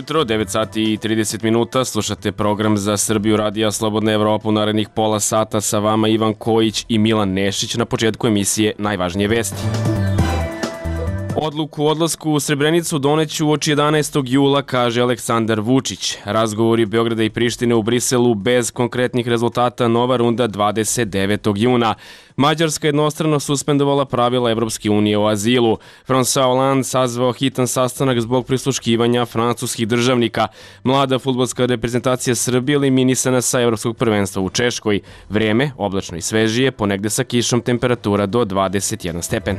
ujutro, 9 sati i 30 minuta, slušate program za Srbiju Radija Slobodna Evropa u narednih pola sata, sa vama Ivan Kojić i Milan Nešić. Na početku emisije najvažnije vesti. Odluku o odlasku u Srebrenicu doneću uoči 11. jula, kaže Aleksandar Vučić. Razgovori Beograda i Prištine u Briselu bez konkretnih rezultata, nova runda 29. juna. Mađarska jednostrano suspendovala pravila Evropske unije o azilu. François Hollande sazvao hitan sastanak zbog prisluškivanja francuskih državnika. Mlada fudbalska reprezentacija Srbije eliminisana sa Evropskog prvenstva u Češkoj. Vreme oblačno i svežije, ponegde sa kišom, temperatura do 21 stepen.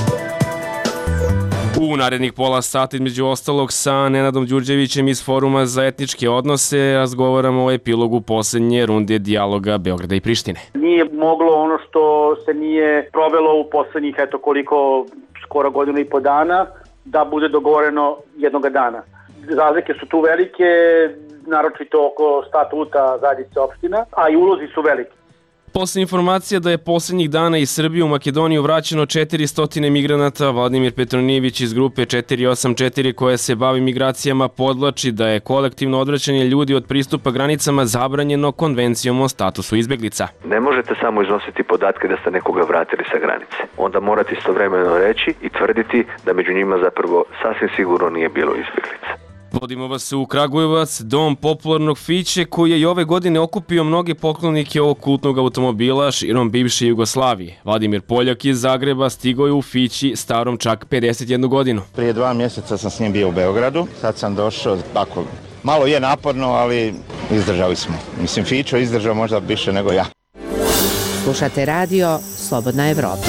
U narednih pola sata, između ostalog, sa Nenadom Đurđevićem iz Foruma za etničke odnose razgovaramo o epilogu poslednje runde dijaloga Beograda i Prištine. Nije moglo ono što se nije provelo u poslednjih, skoro godinu i po dana, da bude dogovoreno jednoga dana. Razlike su tu velike, naročito oko statuta zajednice opština, a i ulozi su veliki. Posle informacija da je poslednjih dana iz Srbije u Makedoniju vraćeno 400 migranata, Vladimir Petronijević iz grupe 484 koja se bavi migracijama podvlači da je kolektivno odvraćanje ljudi od pristupa granicama zabranjeno Konvencijom o statusu izbeglica. Ne možete samo iznositi podatke da ste nekoga vratili sa granice. Onda morate istovremeno reći i tvrditi da među njima zapravo sasvim sigurno nije bilo izbeglica. Vodimo vas u Kragujevac, dom popularnog Fiće koji je i ove godine okupio mnoge poklonike ovog kultnog automobila širom bivše Jugoslavije. Vladimir Poljak iz Zagreba stigao je u Fići starom čak 51 godinu. Prije 2 mjeseca sam s njim bio u Beogradu, sad sam došao, tako, malo je naporno, ali izdržali smo. Mislim, Fićo izdržao možda više nego ja. Slušate radio Slobodna Evropa.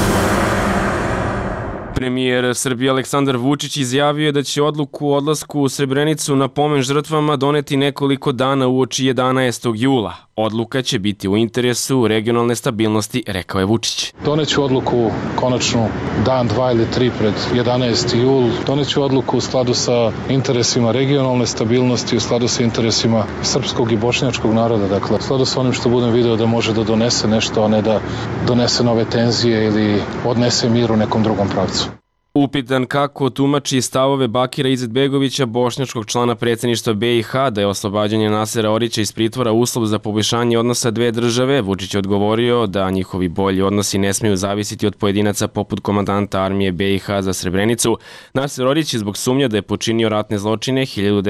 Premijer Srbije Aleksandar Vučić izjavio je da će odluku o odlasku u Srebrenicu na pomen žrtvama doneti nekoliko dana uoči 11. jula. Odluka će biti u interesu regionalne stabilnosti, rekao je Vučić. Doneću odluku konačnu dan, 2 ili 3 pred 11. jul. Doneću odluku u skladu sa interesima regionalne stabilnosti, u skladu sa interesima srpskog i bošnjačkog naroda. Dakle, u skladu sa onim što budem video da može da donese nešto, a ne da donese nove tenzije ili odnese mir u nekom drugom pravcu. Upitan kako tumači stavove Bakira Izetbegovića, bošnjačkog člana predsjedništva BiH, da je oslobađanje Nasera Orića iz pritvora uslov za poboljšanje odnosa dve države, Vučić je odgovorio da njihovi bolji odnosi ne smiju zavisiti od pojedinaca poput komandanta armije BiH za Srebrenicu. Naser Orić je zbog sumnje da je počinio ratne zločine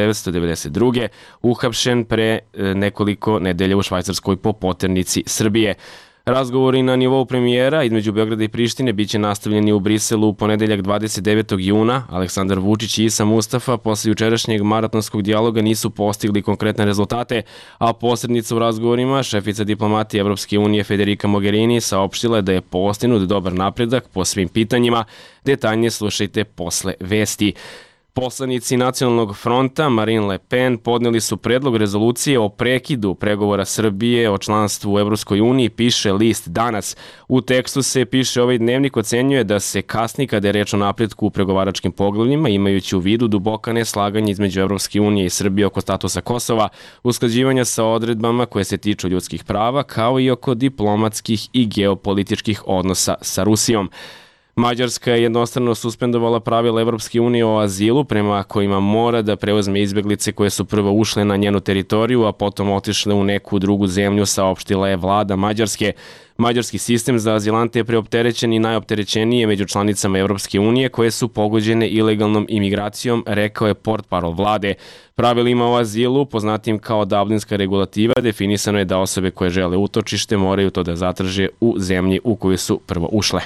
1992. uhapšen pre nekoliko nedelja u Švajcarskoj po poternici Srbije. Razgovori na nivou premijera između Beograda i Prištine biće nastavljeni u Briselu u ponedeljak 29. juna. Aleksandar Vučić i Isa Mustafa posle jučerašnjeg maratonskog dijaloga nisu postigli konkretne rezultate, a posrednica u razgovorima, šefica diplomatije Evropske unije Federica Mogherini, saopštila je da je postignut dobar napredak po svim pitanjima. Detaljnije slušajte posle vesti. Poslanici Nacionalnog fronta Marine Le Pen podneli su predlog rezolucije o prekidu pregovora Srbije o članstvu u Evropskoj uniji, piše list Danas. U tekstu se piše ovaj dnevnik ocenjuje da se kasni kada je reč o napretku u pregovaračkim poglavljima, imajući u vidu duboka neslaganja između Evropske unije i Srbije oko statusa Kosova, usklađivanja sa odredbama koje se tiču ljudskih prava, kao i oko diplomatskih i geopolitičkih odnosa sa Rusijom. Mađarska je jednostrano suspendovala pravila Evropske unije o azilu, prema kojima mora da preuzme izbeglice koje su prvo ušle na njenu teritoriju, a potom otišle u neku drugu zemlju, saopštila je vlada Mađarske. Mađarski sistem za azilante je preopterećen i najopterećeniji je među članicama Evropske unije koje su pogođene ilegalnom imigracijom, rekao je portparol vlade. Pravilima o azilu, poznatim kao Dublinska regulativa, definisano je da osobe koje žele utočište moraju to da zatraže u zemlji u koju su prvo ušle.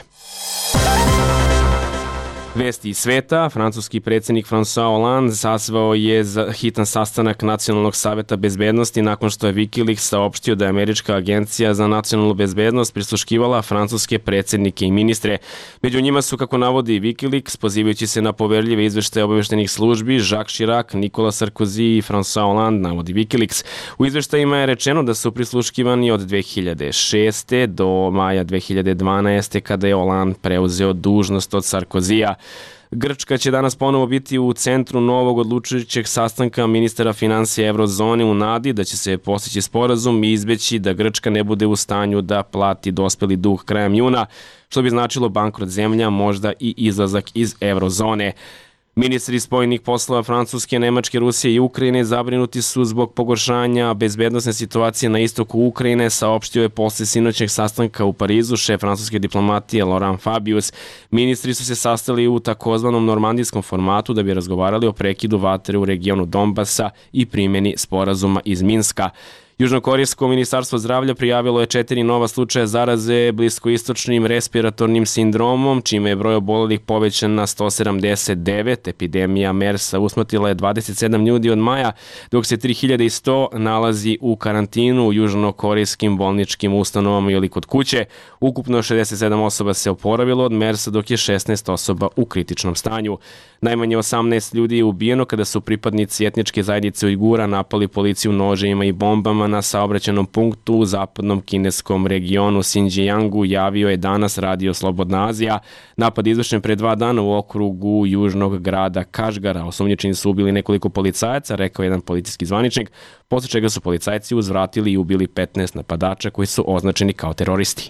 Vesti iz sveta, francuski predsjednik François Hollande sazvao je za hitan sastanak Nacionalnog saveta bezbednosti nakon što je Wikileaks saopštio da je Američka agencija za nacionalnu bezbednost prisluškivala francuske predsjednike i ministre. Među njima su, kako navodi Wikileaks, pozivajući se na poverljive izveštaje obaveštenih službi, Jacques Chirac, Nicolas Sarkozy i François Hollande, navodi Wikileaks. U izveštajima je rečeno da su prisluškivani od 2006. do maja 2012. kada je Hollande preuzeo dužnost od Sarkozyja. Grčka će danas ponovo biti u centru novog odlučujućeg sastanka ministara finansija Eurozone u nadi da će se postići sporazum i izbeći da Grčka ne bude u stanju da plati dospeli dug krajem juna, što bi značilo bankrot zemlja, možda i izlazak iz Eurozone. Ministri spoljnih poslova Francuske, Nemačke, Rusije i Ukrajine zabrinuti su zbog pogoršanja bezbednosne situacije na istoku Ukrajine, saopštio je posle sinoćnog sastanka u Parizu šef francuske diplomatije Laurent Fabius. Ministri su se sastali u takozvanom normandijskom formatu da bi razgovarali o prekidu vatre u regionu Donbasa i primjeni sporazuma iz Minska. Južnokorejsko ministarstvo zdravlja prijavilo je 4 nova slučaja zaraze bliskoistočnim respiratornim sindromom, čime je broj obolelih povećan na 179. Epidemija MERS-a usmrtila je 27 ljudi od maja, dok se 3100 nalazi u karantinu u južnokorejskim bolničkim ustanovama ili kod kuće. Ukupno 67 osoba se oporavilo od MERS-a, dok je 16 osoba u kritičnom stanju. Najmanje 18 ljudi je ubijeno kada su pripadnici etničke zajednice Ujgura napali policiju noževima i bombama na saobraćajnom punktu u zapadnom kineskom regionu Xinjiangu, javio je danas Radio Slobodna Azija. Napad izvršen pre 2 dana u okrugu južnog grada Kašgara. Osumnjičeni su ubili nekoliko policajaca, rekao jedan policijski zvaničnik, posle čega su policajci uzvratili i ubili 15 napadača koji su označeni kao teroristi.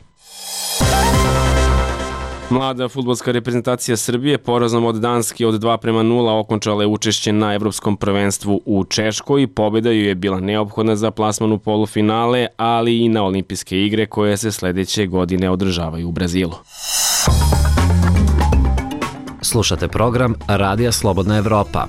Mlada fudbalska reprezentacija Srbije porazom od Danske od 2:0 okončala je učešće na Evropskom prvenstvu u Češkoj. Pobjeda ju je bila neophodna za plasman u polufinale, ali i na olimpijske igre koje se sledeće godine održavaju u Brazilu. Slušate program Radija Slobodna Evropa.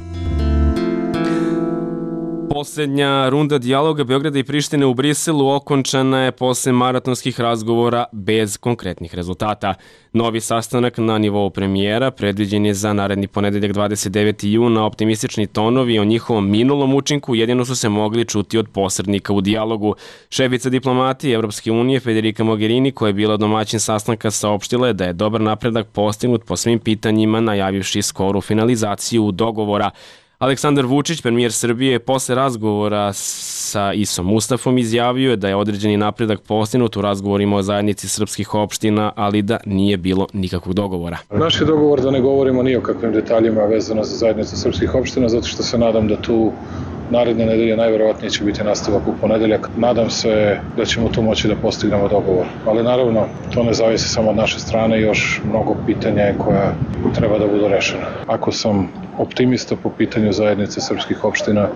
Poslednja runda dijaloga Beograda i Prištine u Briselu okončana je posle maratonskih razgovora bez konkretnih rezultata. Novi sastanak na nivou premijera predviđen je za naredni ponedeljak 29. juna. Optimistični tonovi o njihovom minulom učinku jedino su se mogli čuti od posrednika u dijalogu. Šefica diplomatije Evropske unije Federica Mogherini, koja je bila domaćin sastanka, saopštila je da je dobar napredak postignut po svim pitanjima, najavivši skoru finalizaciju dogovora. Aleksandar Vučić, premijer Srbije, posle razgovora sa Isom Mustafom izjavio je da je određeni napredak postignut u razgovorima o zajednici srpskih opština, ali da nije bilo nikakvog dogovora. Naš je dogovor da ne govorimo ni o kakvim detaljima vezano za zajednicu srpskih opština, zato što se nadam da tu naredne nedelje najverovatnije će biti nastavak u ponedeljak. Nadam se da ćemo tu moći da postignemo dogovor. Ali naravno, to ne zavisi samo od naše strane, još mnogo pitanja je koja treba da budu rešena. Ako sam optimista po pitanju zajednice srpskih opština,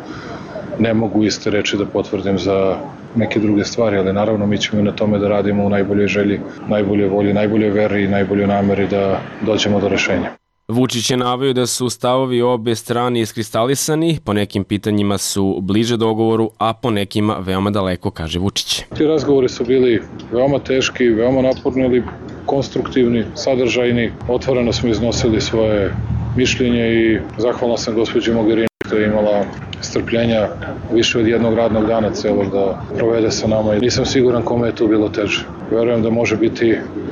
ne mogu iste reči da potvrdim za neke druge stvari, ali naravno mi ćemo na tome da radimo u najboljoj želji, najboljoj volji, najboljoj veri i najboljoj nameri da dođemo do rešenja. Vučić je naveo da su stavovi obe strane iskristalisani, po nekim pitanjima su bliže dogovoru, a po nekima veoma daleko, kaže Vučić. Ti razgovori su bili veoma teški, veoma naporni, ali konstruktivni, sadržajni. Otvoreno smo iznosili svoje mišljenje i zahvalan sam gospođi Mogherini koja je imala strpljenja više od jednog radnog dana celog da provede sa nama. Nisam siguran kome je tu bilo teže. Verujem da može biti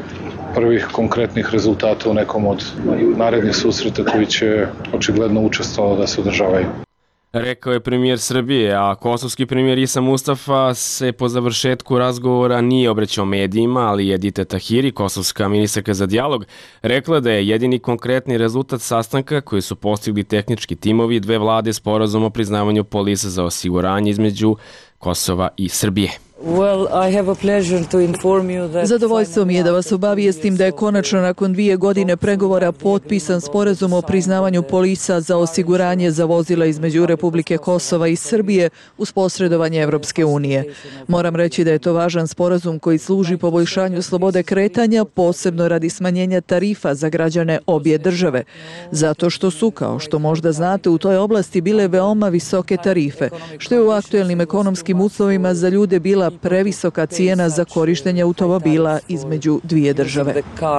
prvih konkretnih rezultata u nekom od narednih susreta koji će očigledno učestvovati da se održavaju. Rekao je premijer Srbije, a kosovski premijer Isa Mustafa se po završetku razgovora nije obraćao medijima, ali Edita Tahiri, kosovska ministarka za dijalog, rekla da je jedini konkretni rezultat sastanka koji su postigli tehnički timovi dve vlade sporazum o priznavanju polisa za osiguranje između Kosova i Srbije. Zadovoljstvo mi je da vas obavijestim da je konačno nakon 2 godine pregovora potpisan sporazum o priznavanju polisa za osiguranje za vozila između Republike Kosova i Srbije uz posredovanje Evropske unije. Moram reći da je to važan sporazum koji služi poboljšanju slobode kretanja, posebno radi smanjenja tarifa za građane obje države. Zato što su, kao što možda znate, u toj oblasti bile veoma visoke tarife, što je u aktuelnim ekonomskim uslovima za ljude bila previsoka cijena za korištenje automobila između dvije države.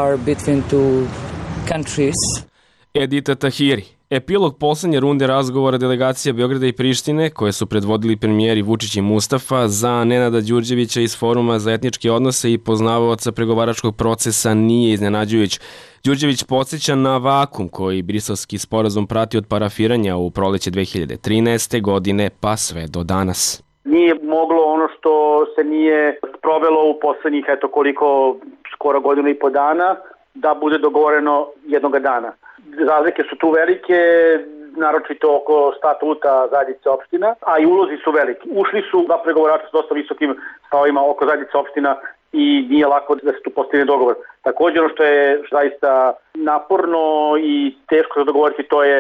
Edita Tahiri. Epilog poslednje runde razgovora delegacija Beograda i Prištine, koje su predvodili premijeri Vučić i Mustafa, za Nenada Đurđevića iz Foruma za etničke odnose i poznavaoca pregovaračkog procesa, nije iznenađujuć. Đurđević podsjeća na vakum koji briselski sporazum prati od parafiranja u proleće 2013. godine pa sve do danas. Nije moglo ono što se nije sprovelo u poslednjih skoro godinu i po dana da bude dogovoreno jednoga dana. Razlike su tu velike, naročito oko statuta zajednice opština, a i ulozi su veliki. Ušli su dva pregovarača s dosta visokim stavovima oko zajednice opština i nije lako da se tu postigne dogovor. Također ono što je zaista naporno i teško za dogovoriti, to je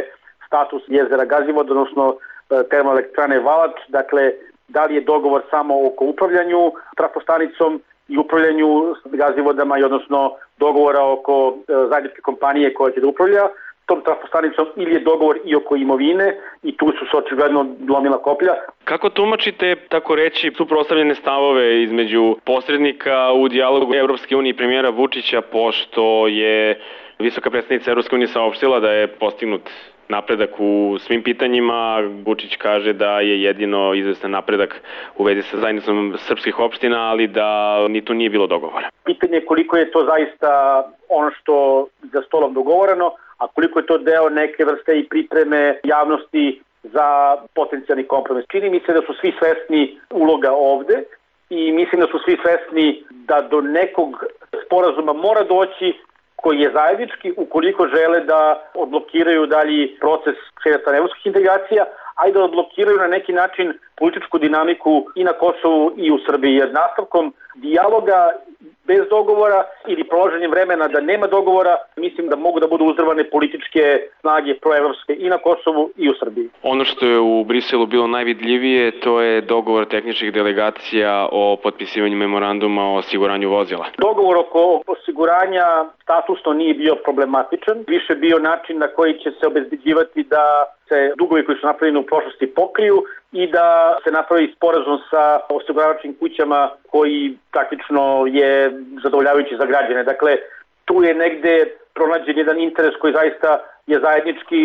status jezera Gazivod, odnosno termoelektrane Valač, dakle da li je dogovor samo oko upravljanju trafostanicom i upravljanju Gazivodama, i odnosno dogovora oko zajedničke kompanije koja će da upravlja tom trafostanicom, ili je dogovor i oko imovine, i tu su se očigledno lomila koplja. Kako tumačite, tako reći, suprotstavljene stavove između posrednika u dijalogu Evropske unije i premijera Vučića, pošto je visoka predstavnica Evropske unije saopštila da je postignut napredak u svim pitanjima? Vučić kaže da je jedino izvestan napredak u vezi sa zajednicom srpskih opština, ali da ni tu nije bilo dogovora. Pitanje je koliko je to zaista ono što za stolom dogovoreno, a koliko je to deo neke vrste i pripreme javnosti za potencijalni kompromis. Čini mi se da su svi svesni uloga ovde i mislim da su svi svesni da do nekog sporazuma mora doći koji je zajednički ukoliko žele da odblokiraju dalji proces širjenja evropskih integracija, a i da odblokiraju na neki način političku dinamiku i na Kosovu i u Srbiji. Jer nastavkom dijaloga bez dogovora ili proloženjem vremena da nema dogovora, mislim da mogu da budu uzdrvane političke snage proevropske i na Kosovu i u Srbiji. Ono što je u Briselu bilo najvidljivije, to je dogovor tehničkih delegacija o potpisivanju memoranduma o osiguranju vozila. Dogovor oko osiguranja statusno nije bio problematičan, više bio način na koji će se obezbeđivati da se dugovi koji su napravljeni u prošlosti pokriju i da se napravi sporazum sa osiguravačkim kućama koji praktično je zadovoljavajući za građane. Dakle, tu je negde pronađen jedan interes koji zaista je zajednički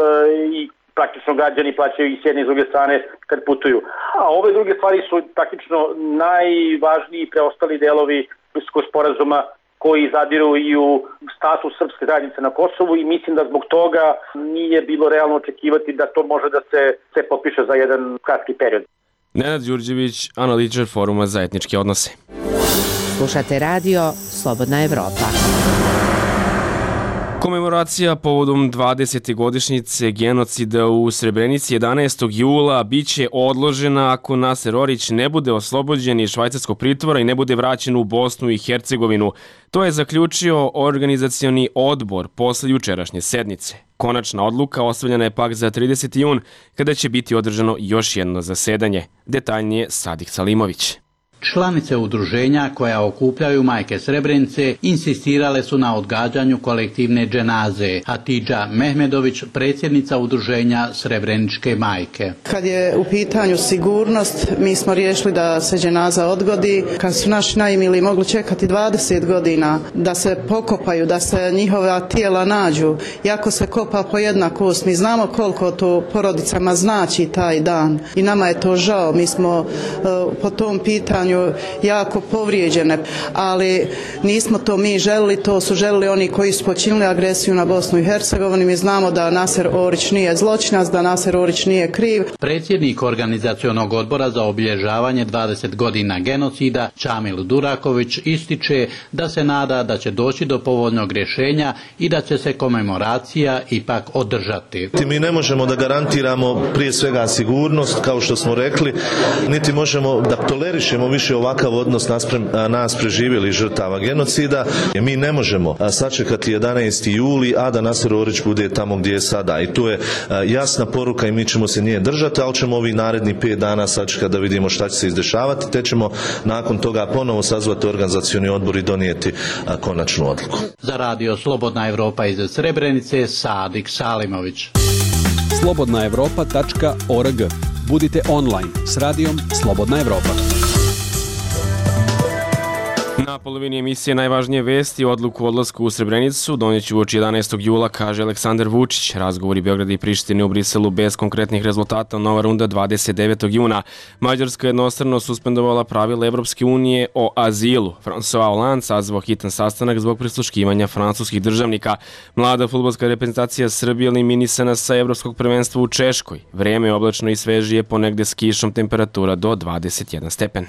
i praktično građani plaćaju i s jedne i s druge strane kad putuju. A ove druge stvari su praktično najvažniji preostali delovi Briselskog sporazuma koji zadiru i u status srpske zajednice na Kosovu, i mislim da zbog toga nije bilo realno očekivati da to može da se potpiše za jedan kratki period. Nenad Đurđević, analitičar Foruma za etničke odnose. Slušate radio Slobodna Evropa. Komemoracija povodom 20. godišnjice genocida u Srebrenici 11. jula biće odložena ako Naser Orić ne bude oslobođen iz švajcarskog pritvora i ne bude vraćen u Bosnu i Hercegovinu. To je zaključio organizacioni odbor posle jučerašnje sednice. Konačna odluka ostavljena je pak za 30. jun, kada će biti održano još jedno zasedanje. Detaljnije Sadik Salimović. Članice udruženja koja okupljaju majke Srebrenice insistirale su na odgađanju kolektivne dženaze. Hatidža Mehmedović, predsjednica udruženja Srebreničke majke. Kad je u pitanju sigurnost, mi smo riješili da se dženaza odgodi. Kad su naši najmili mogli čekati 20 godina da se pokopaju, da se njihova tijela nađu, jako se kopa po jedna kost. Mi znamo koliko to porodicama znači taj dan i nama je to žao. Mi smo po tom pitanju jako povrijeđene, ali nismo to mi želili, to su želili oni koji su počinili agresiju na Bosnu i Hercegovinu. Mi znamo da Naser Orić nije zločinac, da Naser Orić nije kriv. Predsjednik organizacionog odbora za obilježavanje 20 godina genocida Čamil Duraković ističe da se nada da će doći do povoljnog rješenja i da će se komemoracija ipak održati. Mi ne možemo da garantiramo prije svega sigurnost, kao što smo rekli, niti možemo da tolerišemo više ovakav odnos naspram nas preživjeli žrtava genocida. Mi ne možemo sačekati 11. juli, a da Naser Orić bude tamo gdje je sada. I tu je jasna poruka i mi ćemo se nje držati, ali ćemo ovih narednih 5 dana sačekati da vidimo šta će se izdešavati, te ćemo nakon toga ponovo sazvati organizacioni odbor i donijeti konačnu odluku. Za radio Slobodna Evropa iz Srebrenice, Sadik Salimović. slobodnaevropa.org. Budite online s radijom Slobodna Evropa. Na polovini emisije najvažnije vesti odluku o odlasku u Srebrenicu donijeće uoči 11. jula, kaže Aleksandar Vučić. Razgovori Beograda i Prištine u Briselu bez konkretnih rezultata, nova runda 29. juna. Mađarska jednostrano suspendovala pravila Evropske unije o azilu. François Hollande sazvao hitan sastanak zbog prisluškivanja francuskih državnika. Mlada fudbalska reprezentacija Srbije eliminisana sa Evropskog prvenstva u Češkoj. Vreme je oblačno i svežije, ponegde s kišom, temperatura do 21 stepen.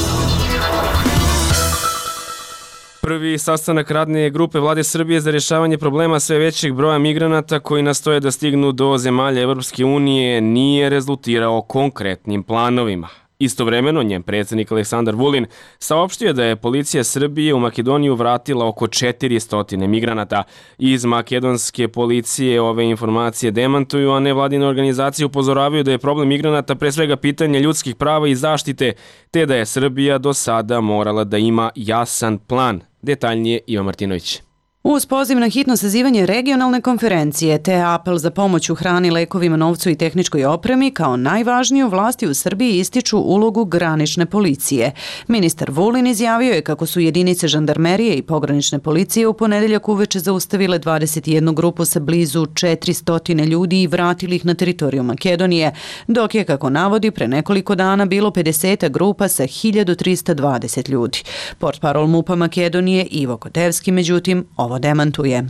Prvi sastanak radne grupe Vlade Srbije za rješavanje problema sve većeg broja migranata koji nastoje da stignu do zemalja Evropske unije nije rezultirao konkretnim planovima. Istovremeno, njen predsjednik Aleksandar Vulin saopštio je da je policija Srbije u Makedoniju vratila oko 400 migranata. Iz makedonske policije ove informacije demantuju, a nevladine organizacije upozoravaju da je problem migranata pre svega pitanje ljudskih prava i zaštite, te da je Srbija do sada morala da ima jasan plan. Detaljnije Ivan Martinović. Uz poziv na hitno sazivanje regionalne konferencije te apel za pomoć u hrani, lekovima, novcu i tehničkoj opremi, kao najvažniju vlasti u Srbiji ističu ulogu granične policije. Ministar Vulin izjavio je kako su jedinice žandarmerije i pogranične policije u ponedeljak uveče zaustavile 21 grupu sa blizu 400 ljudi i vratili ih na teritoriju Makedonije, dok je, kako navodi, pre nekoliko dana bilo 50 grupa sa 1320 ljudi. Portparol MUP-a Makedonije Ivo Kotevski, međutim, ovo demantuje.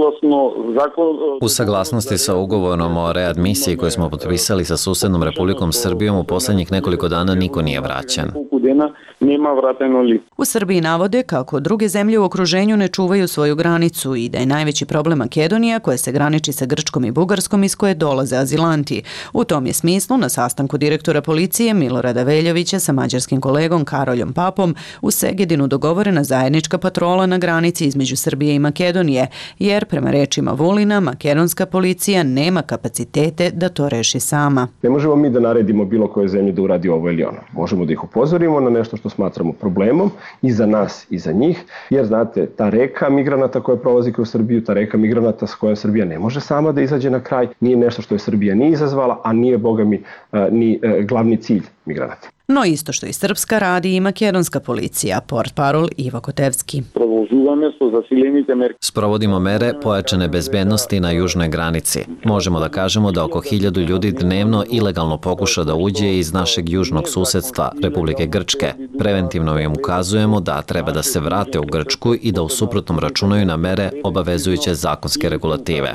U saglasnosti sa ugovorom o readmisiji koji smo potpisali sa susednom Republikom Srbijom, u poslednjih nekoliko dana niko nije vraćen. U Srbiji navode kako druge zemlje u okruženju ne čuvaju svoju granicu i da je najveći problem Makedonija, koja se graniči sa Grčkom i Bugarskom, iz koje dolaze azilanti. U tom je smislu na sastanku direktora policije Milorada Veljovića sa mađarskim kolegom Karoljom Papom u Segedinu dogovorena zajednička patrola na granici između Srbije i Makedonije, jer prema rečima Vulina, makedonska policija nema kapacitete da to reši sama. Ne možemo mi da naredimo bilo koje zemlje da uradi ovo ili ono. Možemo da ih upozorimo na nešto što smatramo problemom i za nas i za njih, jer znate, ta reka migranata koja prolazi kroz Srbiju, ta reka migranata s kojom Srbija ne može sama da izađe na kraj, nije nešto što je Srbija nije izazvala, a nije, boga mi, ni glavni cilj migranata. No isto što i srpska radi i makedonska policija, portparol Ivo Kotevski. Sprovodimo mere pojačane bezbednosti na južnoj granici. Možemo da kažemo da oko 1000 ljudi dnevno ilegalno pokuša da uđe iz našeg južnog susedstva, Republike Grčke. Preventivno im ukazujemo da treba da se vrate u Grčku i da u suprotnom računaju na mere obavezujuće zakonske regulative.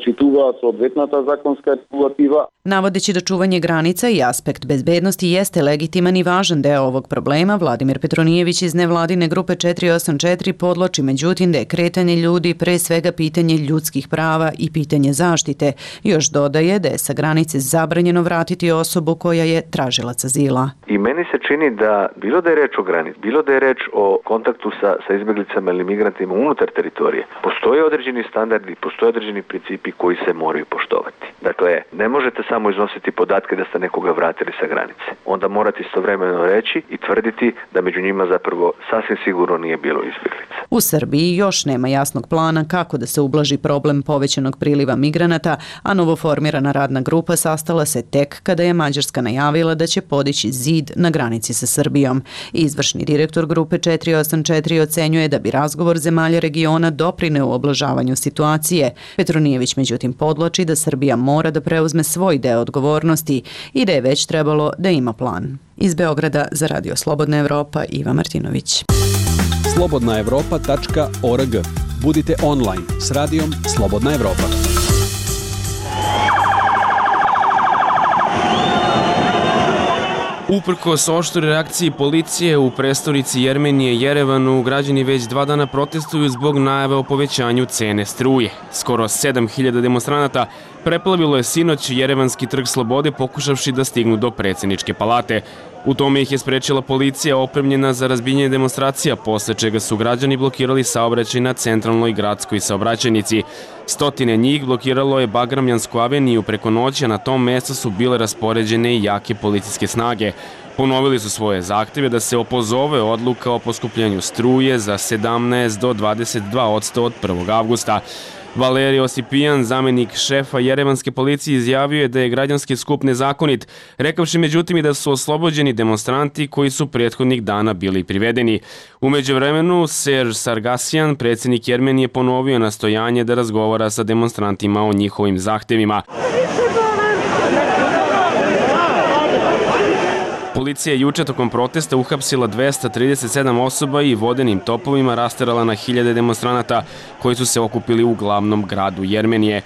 Navodeći da čuvanje granica i aspekt bezbednosti jeste legitiman i važan deo ovog problema, Vladimir Petronijević iz nevladine grupe 484 podloči međutim da je kretanje ljudi pre svega pitanje ljudskih prava i pitanje zaštite. Još dodaje da je sa granice zabranjeno vratiti osobu koja je tražilac azila. I meni se čini da bilo da je reč o granici, bilo da je reč o kontaktu sa izbjeglicama ili migrantima unutar teritorije, postoje određeni standardi, postoje određeni principi koji se moraju poštovati. Dakle, ne možete samo iznositi podatke da ste nekoga vratili sa granice. Onda morate istovremeno reći i tvrditi da među njima zapravo sasvim sigurno nije bilo izbjeglica. U Srbiji još nema jasnog plana kako da se ublaži problem povećanog priliva migranata, a novoformirana radna grupa sastala se tek kada je Mađarska najavila da će podići zid na granici sa Srbijom. Izvršni direktor grupe 484 ocenjuje da bi razgovor zemalja regiona doprineo u oblažavanju situacije. Petronijević međutim podloči da Srbija mora da preuzme svoj deo odgovornosti i da je već trebalo da ima plan. Iz Beograda za Radio Slobodna Evropa, Iva Martinović. slobodnaevropa.org. Budite online s radijom Slobodna Evropa. Uprkos oštroj reakciji policije u prestonici Jermenije Jerevanu, građani već 2 dana protestuju zbog najave o povećanju cene struje. Skoro 7000 demonstranata preplavilo je sinoć Jerevanski trg Slobode pokušavši da stignu do predsjedničke palate. U tome ih je sprečila policija opremljena za razbijenje demonstracija, posle čega su građani blokirali saobraćaj na centralnoj gradskoj saobraćajnici. Stotine njih blokiralo je Bagramjansku aveniju preko noći, a na tom mjestu su bile raspoređene i jake policijske snage. Ponovili su svoje zahtjeve da se opozove odluka o poskupljanju struje za 17 do 22% od 1. avgusta. Valerij Osipijan, zamenik šefa Jerevanske policije, izjavio je da je građanski skup nezakonit, rekavši međutim i da su oslobođeni demonstranti koji su prethodnih dana bili privedeni. U međuvremenu, Serž Sargasyan, predsjednik Jermenije, ponovio nastojanje da razgovara sa demonstrantima o njihovim zahtjevima. Policija je juče tokom protesta uhapsila 237 osoba i vodenim topovima rasterala na 1000 demonstranata koji su se okupili u glavnom gradu Jermenije.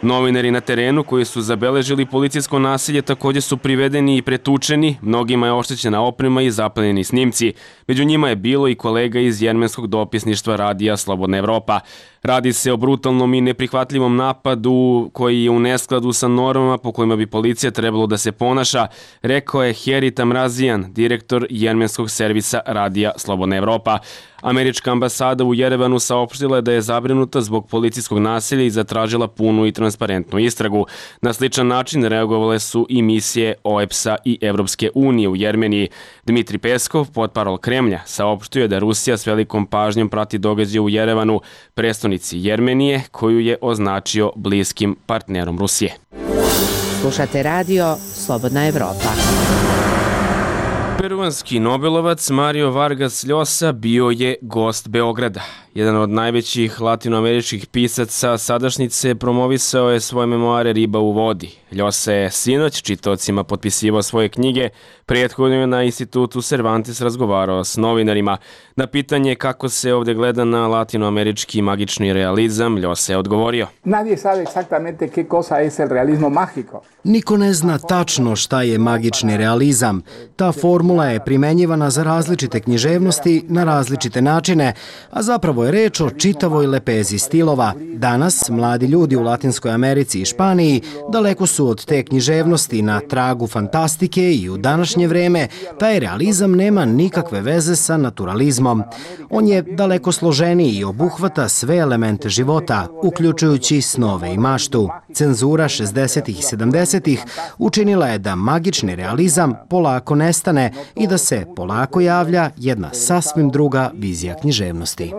Novinari na terenu koji su zabeležili policijsko nasilje također su privedeni i pretučeni, mnogima je oštećena oprema i zaplenjeni snimci. Među njima je bilo i kolega iz jermenskog dopisništva Radija Slobodna Evropa. Radi se o brutalnom i neprihvatljivom napadu koji je u neskladu sa normama po kojima bi policija trebalo da se ponaša, rekao je Heri Tamrazian, direktor jermenskog servisa Radija Slobodna Evropa. Američka ambasada u Jerevanu saopštila je da je zabrinuta zbog policijskog nasilja i zatražila punu i transparentnu istragu. Na sličan način reagovale su i misije OEBS-a i Evropske unije u Jermeniji. Dmitri Peskov, portparol Kremlja, saopštio je da Rusija s velikom pažnjom prati događaje u Jerevanu, prestonici Jermenije, koju je označio bliskim partnerom Rusije. Slušate radio Slobodna Evropa. Peruanski Nobelovac Mario Vargas Llosa bio je gost Beograda. Jedan od najvećih latinoameričkih pisaca sadašnjice promovisao je svoje memoare Riba u vodi. Llosa je sinoć čitaocima potpisivao svoje knjige, prethodno je na institutu Cervantes razgovarao s novinarima. Na pitanje kako se ovdje gleda na latinoamerički magični realizam, Llosa je odgovorio. Nadie sabe exactamente qué cosa es el realismo mágico. Niko ne zna tačno šta je magični realizam. Ta formula je primenjivana za različite književnosti na različite načine, a zapravo je reč o čitavoj lepezi stilova. Danas, mladi ljudi u Latinskoj Americi i Španiji daleko su od te književnosti na tragu fantastike i u današnje vreme taj realizam nema nikakve veze sa naturalizmom. On je daleko složeniji i obuhvata sve elemente života, uključujući snove i maštu. Cenzura 60-ih i 70-ih učinila je da magični realizam polako nestane i da se polako javlja jedna sasvim druga vizija književnosti.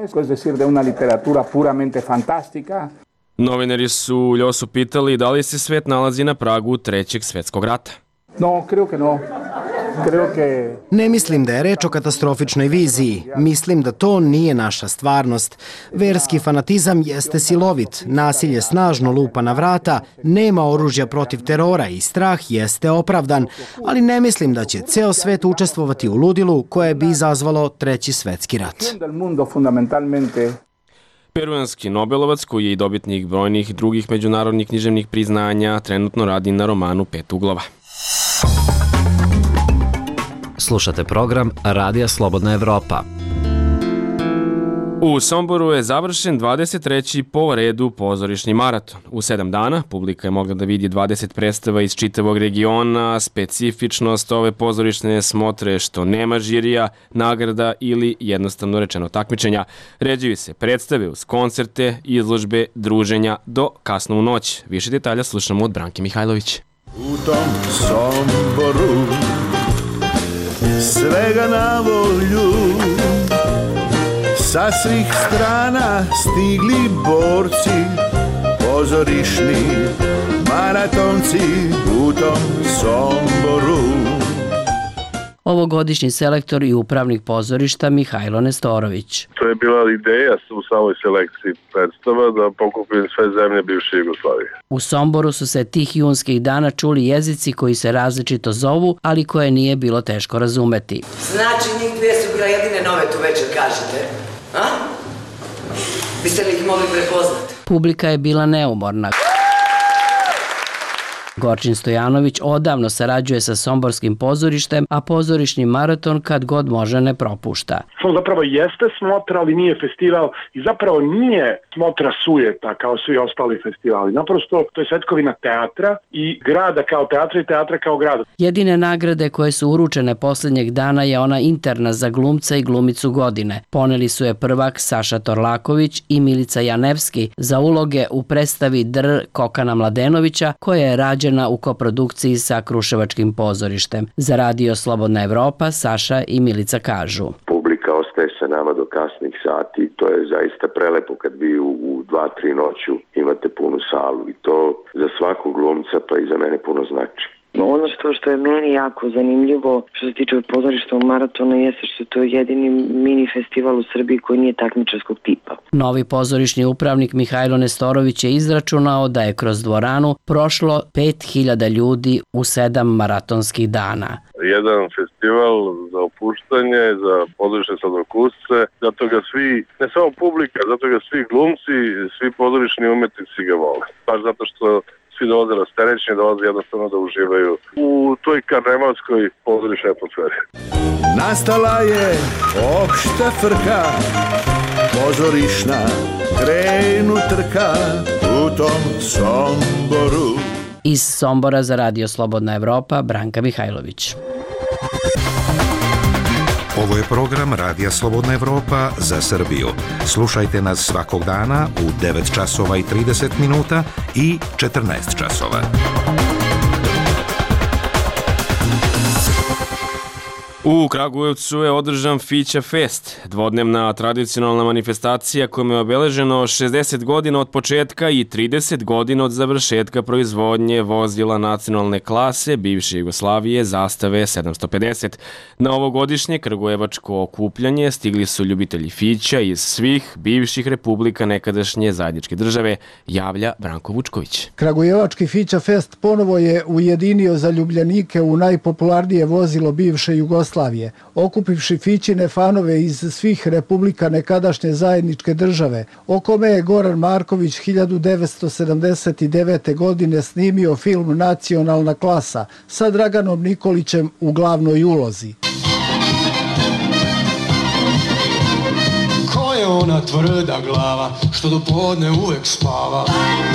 Novinari su Llosu pitali da li se svet nalazi na pragu Trećeg svjetskog rata. No, creo que no. Ne mislim da je reč o katastrofičnoj viziji. Mislim da to nije naša stvarnost. Verski fanatizam jeste silovit, nasilje snažno lupa na vrata, nema oružja protiv terora i strah jeste opravdan, ali ne mislim da će ceo svet učestvovati u ludilu koje bi izazvalo Treći svetski rat. Peruanski Nobelovac, koji je i dobitnik brojnih drugih međunarodnih književnih priznanja, trenutno radi na romanu Pet uglova. Slušate program Radija Slobodna Evropa. U Somboru je završen 23. po redu pozorišni maraton. U 7 dana publika je mogla da vidi 20 predstava iz čitavog regiona. Specifičnost ove pozorišne smotre što nema žirija, nagrada ili jednostavno rečeno takmičenja. Ređuju se predstave uz koncerte, izložbe, druženja do kasno u noć. Više detalja slušamo od Branke Mihajlović. U tom Somboru svega na volju, sa svih strana stigli borci, pozorišni maratonci u tom Somboru. Ovogodišnji selektor i upravnik pozorišta Mihajlo Nestorović. To je bila ideja u samoj selekciji predstava da pokupi sve zemlje bivše Jugoslavije. U Somboru su se tih junskih dana čuli jezici koji se različito zovu, ali koje nije bilo teško razumeti. Znači, njih dvije su bila jedine nove tu večer, kažete? A? Biste li ih mogli prepoznati? Publika je bila neumorna. Gorčin Stojanović odavno sarađuje sa Somborskim pozorištem, a pozorišni maraton kad god može ne propušta. To zapravo jeste smotra, ali nije festival i zapravo nije smotra sujeta kao svi ostali festivali. Naprosto to je svetkovina teatra i grada kao teatra i teatra kao grada. Jedine nagrade koje su uručene posljednjeg dana je ona interna za glumca i glumicu godine. Poneli su je prvak Saša Torlaković i Milica Janevski za uloge u predstavi Dr. Kokana Mladenovića koja je rađena u koprodukciji sa Kruševačkim pozorištem. Za Radio Slobodna Evropa Saša i Milica kažu. Publika ostaje sa nama do kasnih sati, to je zaista prelepo kad vi u 2-3 noću imate punu salu i to za svakog glumca pa i za mene puno znači. Ono što je meni jako zanimljivo što se tiče pozorišta u maratonu jeste što je to jedini mini festival u Srbiji koji nije takmičarskog tipa. Novi pozorišni upravnik Mihajlo Nestorović je izračunao da je kroz dvoranu prošlo 5000 ljudi u 7 maratonskih dana. jedan festival za opuštanje, za pozorišne sladokusce, zato ga svi, ne samo publika, zato ga svi glumci, svi pozorišni umetnici ga vole. Baš zato što svi dolaze rasterećeni, dolaze jednostavno da uživaju u toj karnevalskoj pozorišnoj atmosferi. Nastala je opšta frka, pozorišna, krenu trka u tom Somboru. Iz Sombora za Radio Slobodna Evropa, Branka Mihajlović. Ovo je program Radija Slobodna Evropa za Srbiju. Slušajte nas svakog dana u 9 časova i 30 minuta i 14 časova. U Kragujevcu je održan Fića Fest, dvodnevna tradicionalna manifestacija kojom je obeleženo 60 godina od početka i 30 godina od završetka proizvodnje vozila nacionalne klase bivše Jugoslavije zastave 750. Na ovogodišnje kragujevačko okupljanje stigli su ljubitelji Fića iz svih bivših republika nekadašnje zajedničke države, javlja Branko Vučković. Kragujevački Fića Fest ponovo je ujedinio zaljubljenike u najpopularnije vozilo bivše Jugoslavije, okupivši Fićine fanove iz svih republika nekadašnje zajedničke države, o kome je Goran Marković 1979. godine snimio film Nacionalna klasa sa Draganom Nikolićem u glavnoj ulozi. Ko je ona tvrda glava što do podne uvek spava?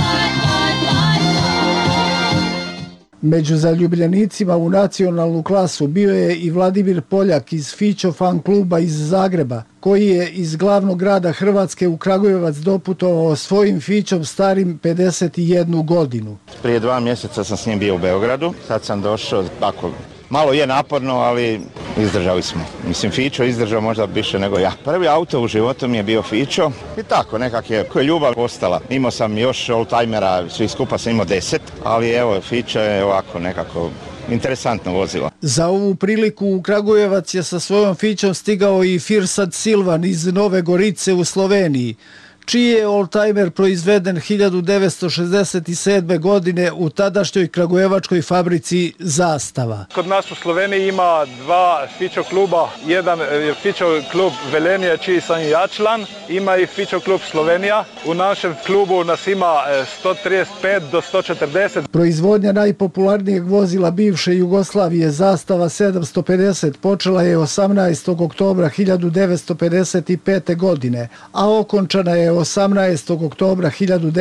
Među zaljubljenicima u nacionalnu klasu bio je i Vladimir Poljak iz Fićo fan kluba iz Zagreba, koji je iz glavnog grada Hrvatske u Kragujevac doputovao svojim Fićom starim 51 godinu. Prije 2 mjeseca sam s njim bio u Beogradu, sad sam došao, tako, malo je naporno, ali izdržali smo. Mislim, Fićo izdržao možda više nego ja. Prvi auto u životu mi je bio Fićo i tako, nekak je ljubav ostala. Imao sam još oldtimera, svi skupa sam imao 10, ali evo, Fićo je ovako nekako interesantno vozilo. Za ovu priliku u Kragujevac je sa svojom Fićom stigao i Firsad Silvan iz Nove Gorice u Sloveniji, čiji je oldtimer proizveden 1967. godine u tadašnjoj kragujevačkoj fabrici Zastava. Kod nas u Sloveniji ima 2 Fićo kluba. Jedan je Fićo klub Velenje, čiji sam i ja član. Ima i Fićo klub Slovenija. U našem klubu nas ima 135 do 140. Proizvodnja najpopularnijeg vozila bivše Jugoslavije Zastava 750 počela je 18. oktobra 1955. godine, a okončana je 18. oktobra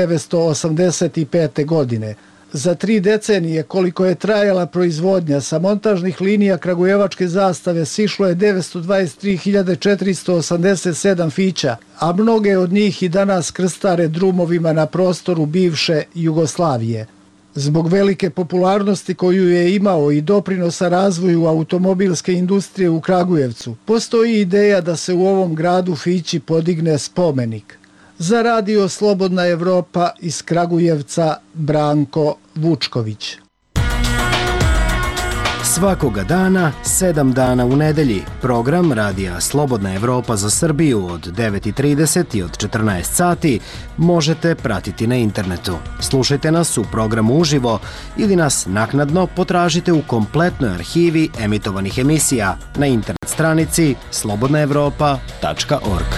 1985. godine. Za 3 decenije koliko je trajala proizvodnja, sa montažnih linija kragujevačke Zastave sišlo je 923.487 Fića, a mnoge od njih i danas krstare drumovima na prostoru bivše Jugoslavije. Zbog velike popularnosti koju je imao i doprinosa razvoju automobilske industrije u Kragujevcu, postoji ideja da se u ovom gradu Fići podigne spomenik. Za Radio Slobodna Evropa iz Kragujevca, Branko Vučković. Svakoga dana, 7 dana u nedelji, program Radija Slobodna Evropa za Srbiju od 9:30 i od 14 sati možete pratiti na internetu. Slušajte nas u programu uživo ili nas naknadno potražite u kompletnoj arhivi emitovanih emisija na internet stranici slobodnaevropa.org.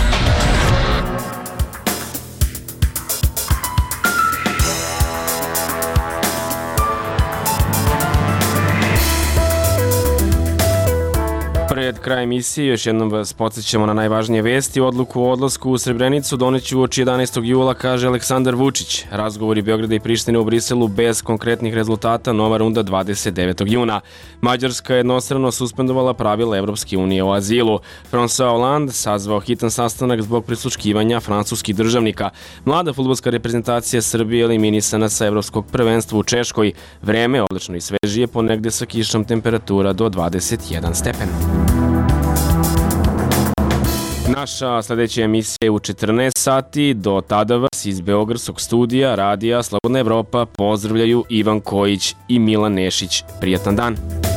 Pred kraj emisije još jednom vas podsjećamo na najvažnije vesti. Odluku o odlasku u Srebrenicu doneću uoči 11. jula, kaže Aleksandar Vučić. Razgovori Beograda i Prištine u Briselu bez konkretnih rezultata, nova runda 29. juna. Mađarska je jednostrano suspendovala pravila Evropske unije o azilu. François Hollande sazvao hitan sastanak zbog prisluškivanja francuskih državnika. Mlada fudbalska reprezentacija Srbije eliminisana sa Evropskog prvenstva u Češkoj. Vreme odlično i svežije, ponegde sa kišom, temperatura do 21 stepen. Naša sledeća emisija je u 14 sati. Do tada vas iz Beogradskog studija Radija Slobodna Evropa pozdravljaju Ivan Kojić i Milan Nešić. Prijatan dan!